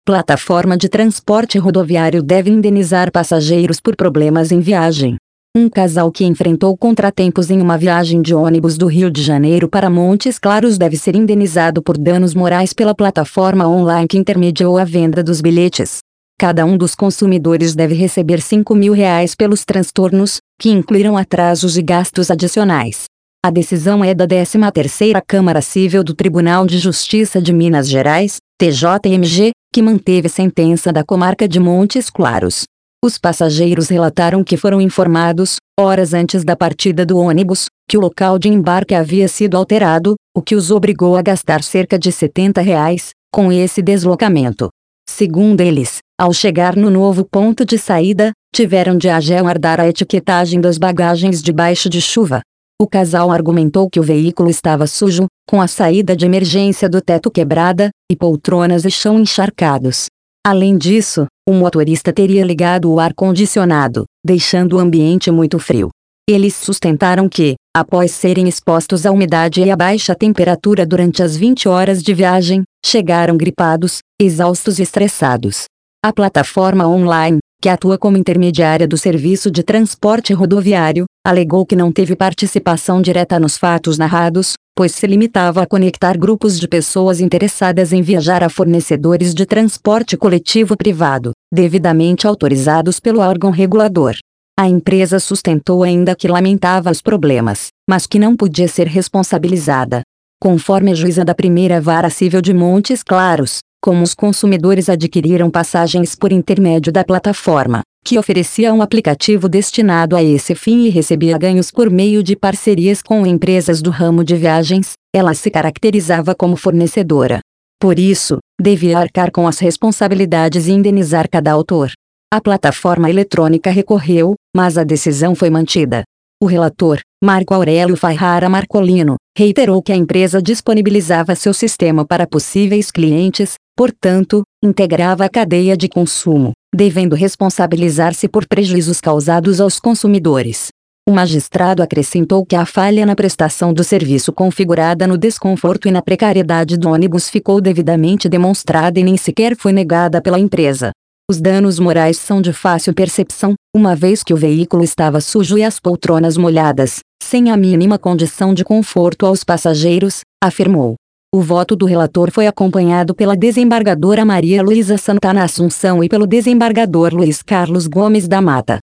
Plataforma de transporte rodoviário deve indenizar passageiros por problemas em viagem. Um casal que enfrentou contratempos em uma viagem de ônibus do Rio de Janeiro para Montes Claros deve ser indenizado por danos morais pela plataforma online que intermediou a venda dos bilhetes. Cada um dos consumidores deve receber R$ 5.000 pelos transtornos, que incluíram atrasos e gastos adicionais. A decisão é da 13ª Câmara Civil do Tribunal de Justiça de Minas Gerais, TJMG, que manteve sentença da comarca de Montes Claros. Os passageiros relataram que foram informados, horas antes da partida do ônibus, que o local de embarque havia sido alterado, o que os obrigou a gastar cerca de R$ 70 com esse deslocamento. Segundo eles, ao chegar no novo ponto de saída, tiveram de aguardar a etiquetagem das bagagens debaixo de chuva. O casal argumentou que o veículo estava sujo, com a saída de emergência do teto quebrada, e poltronas e chão encharcados. Além disso, o motorista teria ligado o ar-condicionado, deixando o ambiente muito frio. Eles sustentaram que, após serem expostos à umidade e à baixa temperatura durante as 20 horas de viagem, chegaram gripados, exaustos e estressados. A plataforma online, que atua como intermediária do serviço de transporte rodoviário, alegou que não teve participação direta nos fatos narrados, pois se limitava a conectar grupos de pessoas interessadas em viajar a fornecedores de transporte coletivo privado, devidamente autorizados pelo órgão regulador. A empresa sustentou ainda que lamentava os problemas, mas que não podia ser responsabilizada. Conforme a juíza da Primeira Vara Civil de Montes Claros, como os consumidores adquiriram passagens por intermédio da plataforma, que oferecia um aplicativo destinado a esse fim e recebia ganhos por meio de parcerias com empresas do ramo de viagens, ela se caracterizava como fornecedora. Por isso, devia arcar com as responsabilidades e indenizar cada autor. A plataforma eletrônica recorreu, mas a decisão foi mantida. O relator, Marco Aurélio Ferrara Marcolino, reiterou que a empresa disponibilizava seu sistema para possíveis clientes, portanto, integrava a cadeia de consumo, devendo responsabilizar-se por prejuízos causados aos consumidores. O magistrado acrescentou que a falha na prestação do serviço configurada no desconforto e na precariedade do ônibus ficou devidamente demonstrada e nem sequer foi negada pela empresa. Os danos morais são de fácil percepção, uma vez que o veículo estava sujo e as poltronas molhadas, sem a mínima condição de conforto aos passageiros, afirmou. O voto do relator foi acompanhado pela desembargadora Maria Luísa Santana Assunção e pelo desembargador Luiz Carlos Gomes da Mata.